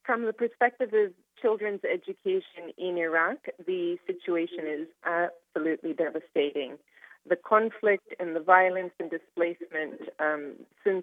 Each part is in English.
From the perspective of children's education in Iraq, the situation is absolutely devastating. The conflict and the violence and displacement since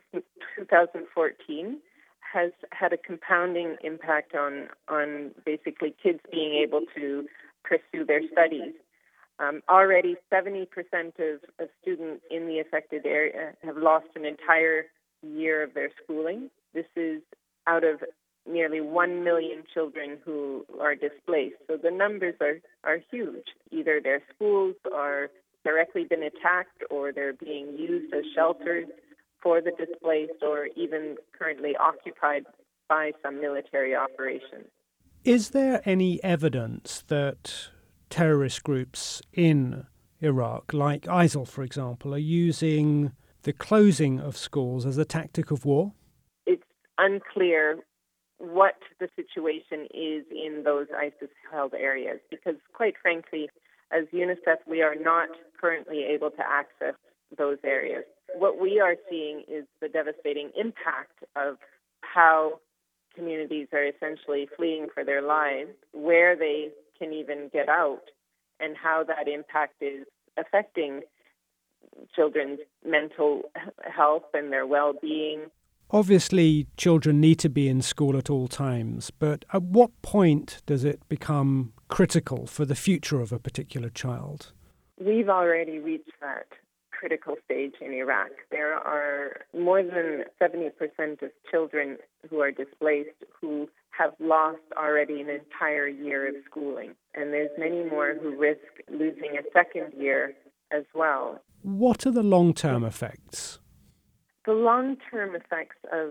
2014 has had a compounding impact on basically kids being able to pursue their studies. Already 70% of students in the affected area have lost an entire year of their schooling. This is out of nearly 1 million children who are displaced. So the numbers are huge. Either their schools are directly been attacked or they're being used as shelters for the displaced or even currently occupied by some military operations. Is there any evidence that terrorist groups in Iraq, like ISIL, for example, are using the closing of schools as a tactic of war? It's unclear what the situation is in those ISIS-held areas because, quite frankly, as UNICEF, we are not currently able to access those areas. What we are seeing is the devastating impact of how communities are essentially fleeing for their lives, where they can even get out, and how that impact is affecting children's mental health and their well-being. Obviously, children need to be in school at all times, but at what point does it become critical for the future of a particular child? We've already reached that critical stage in Iraq. There are more than 70% of children who are displaced who have lost already an entire year of schooling, and there's many more who risk losing a second year as well. What are the long-term effects? The long-term effects of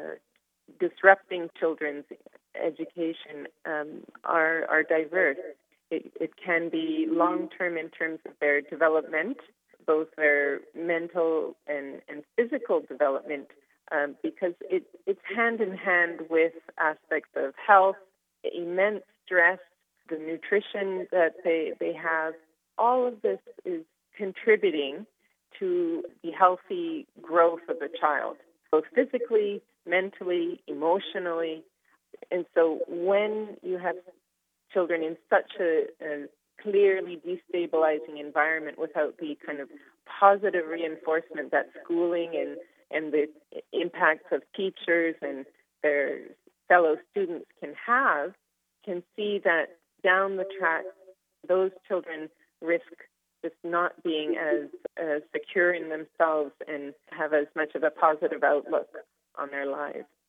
disrupting children's education are diverse. It can be long-term in terms of their development, both their mental and physical development, because it's hand in hand with aspects of health, immense stress, the nutrition that they have. All of this is contributing to the healthy growth of the child, both physically, mentally, emotionally. And so when you have children in such a clearly destabilizing environment without the kind of positive reinforcement that schooling and the impacts of teachers and their fellow students can see that down the track, those children risk just not being as secure in themselves and have as much of a positive outlook on their lives.